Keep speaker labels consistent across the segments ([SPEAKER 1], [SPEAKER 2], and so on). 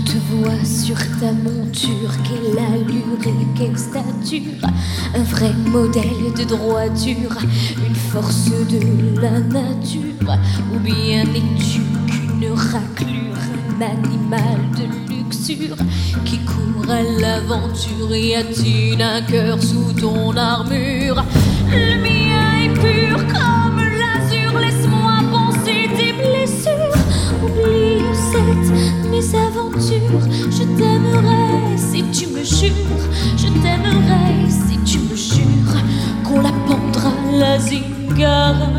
[SPEAKER 1] te vois sur ta monture, quelle allure et quelle stature, un vrai modèle de droiture, une force de la nature. Ou bien es-tu qu'une raclure, un animal de luxure qui court à l'aventure? Y a-t-il un cœur sous ton armure? Le mien est pur comme l'azur, laisse-moi penser tes blessures. Oublie cette mésaventure, je t'aimerais si tu me jures, je t'aimerais si tu me jures qu'on la pendra la zingara.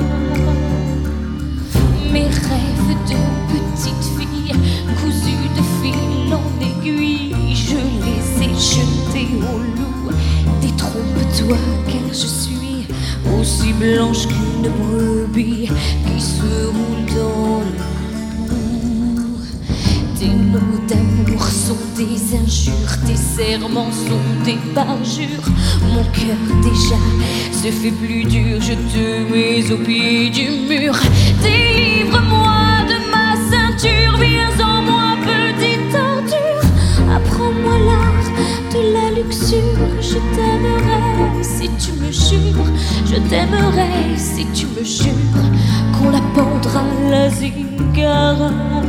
[SPEAKER 1] Mes rêves de petite fille, cousus de fil en aiguille, je les ai jetés au loup. Détrompe-toi car je suis aussi blanche qu'une brebis qui se roule dans le. Tes mots d'amour sont des injures, tes serments sont des parjures. Mon cœur déjà se fait plus dur, je te mets au pied du mur. Délivre-moi de ma ceinture, viens en moi petite ordure. Apprends-moi l'art de la luxure, je t'aimerais si tu me jures, je t'aimerais si tu me jures qu'on la pendra la zingara.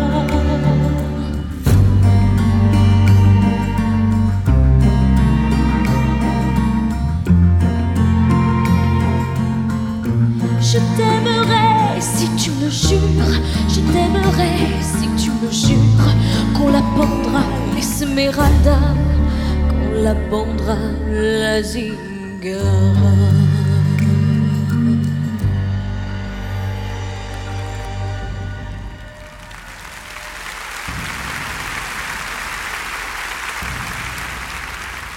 [SPEAKER 1] Je t'aimerais si tu me jures, je t'aimerais si tu me jures qu'on la pendra l'Esmeralda, qu'on la pendra la zingara.